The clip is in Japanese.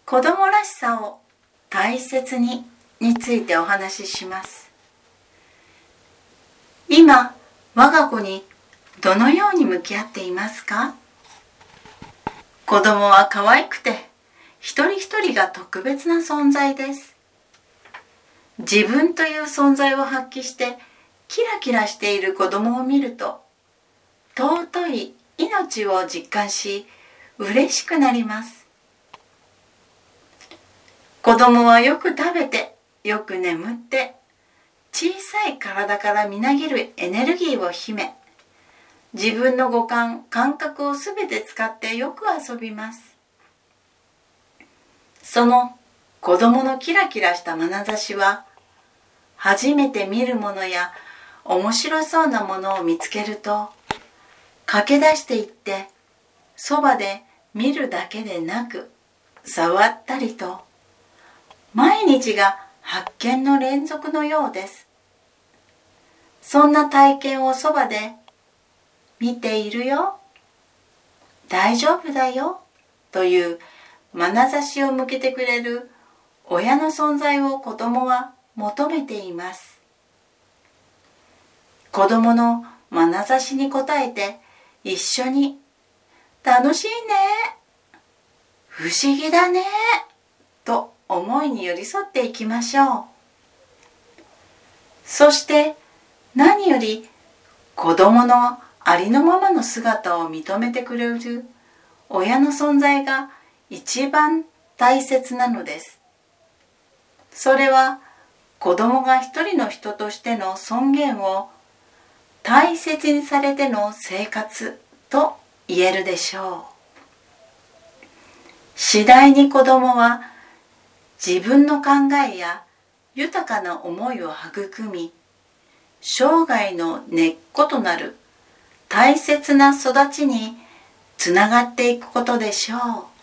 子供らしさを大切についてお話しします。今、我が子にどのように向き合っていますか？子供は可愛くて、一人一人が特別な存在です。自分という存在を発揮してキラキラしている子供を見ると、尊い命を実感し、嬉しくなります。子供はよく食べて、よく眠って、小さい体からみなぎるエネルギーを秘め、自分の五感、感覚をすべて使ってよく遊びます。その子供のキラキラした眼差しは、初めて見るものや面白そうなものを見つけると、駆け出していって、そばで見るだけでなく、触ったりと、毎日が発見の連続のようです。そんな体験をそばで見ているよ、大丈夫だよという眼差しを向けてくれる親の存在を子供は求めています。子供の眼差しに応えて一緒に楽しいね、不思議だねと思いに寄り添っていきましょう。そして何より子供のありのままの姿を認めてくれる親の存在が一番大切なのです。それは子供が一人の人としての尊厳を大切にされての生活と言えるでしょう。次第に子供は自分の考えや豊かな思いを育み、生涯の根っことなる大切な育ちにつながっていくことでしょう。